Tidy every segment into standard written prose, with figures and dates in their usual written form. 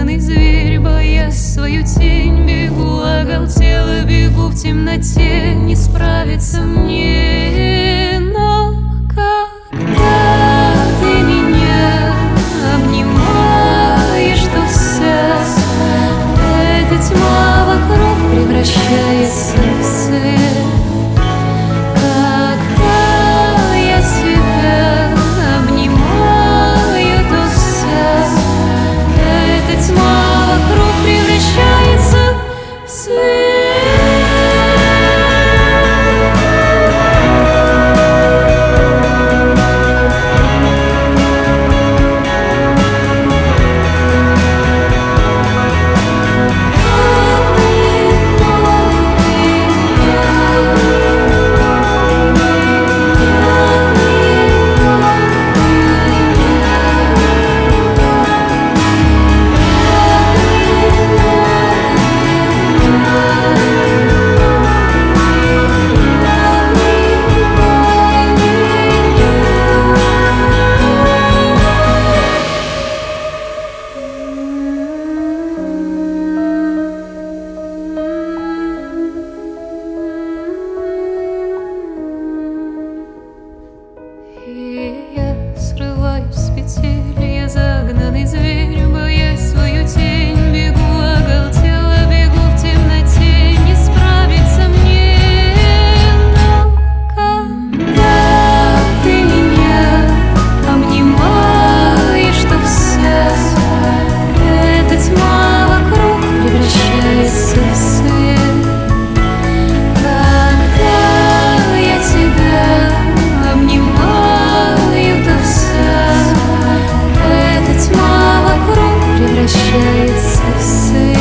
загнанный зверь, боясь свою тень, бегу, оголтело бегу в темноте, не справиться мне. Но когда ты меня обнимаешь, то вся эта тьма вокруг превращается в свет. Когда я тебя обнимаю, то вся эта тьма вокруг превращается в свет. Я срываюсь с петель, я загнанный зверь, боясь свою тень, бегу, оголтело бегу в темноте, не справиться мне. Но когда ты меня обнимаешь, то вся эта тьма вокруг превращается в свет. Когда я тебя обнимаю, то вся эта тьма вокруг превращается в свет.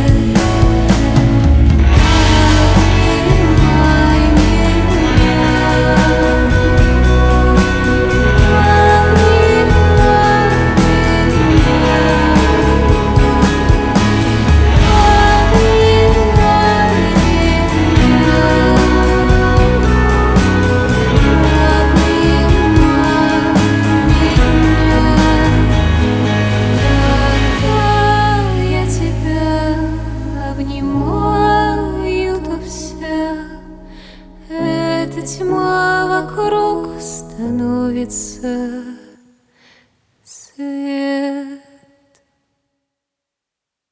Эта тьма вокруг становится свет.